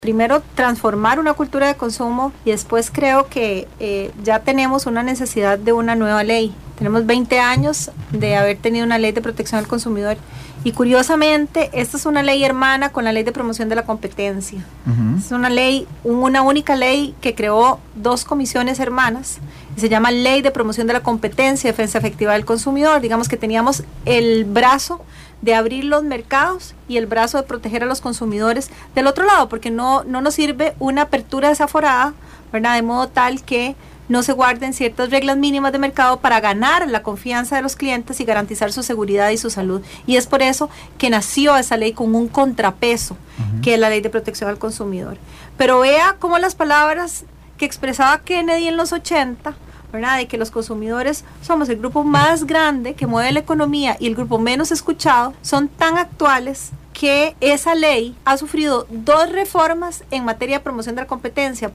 Primero, transformar una cultura de consumo y después creo que ya tenemos una necesidad de una nueva ley. Tenemos 20 años de haber tenido una ley de protección al consumidor y curiosamente esta es una ley hermana con la ley de promoción de la competencia. Es una ley, una única ley que creó dos comisiones hermanas y se llama Ley de Promoción de la Competencia y Defensa Efectiva del Consumidor. Digamos que teníamos el brazo de abrir los mercados y el brazo de proteger a los consumidores del otro lado, porque no nos sirve una apertura desaforada, ¿verdad? De modo tal que no se guarden ciertas reglas mínimas de mercado para ganar la confianza de los clientes y garantizar su seguridad y su salud. Y es por eso que nació esa ley con un contrapeso, que es la Ley de Protección al Consumidor. Pero vea cómo las palabras que expresaba Kennedy en los 80, ¿verdad? De que los consumidores somos el grupo más grande que mueve la economía y el grupo menos escuchado, son tan actuales que esa ley ha sufrido dos reformas en materia de promoción de la competencia.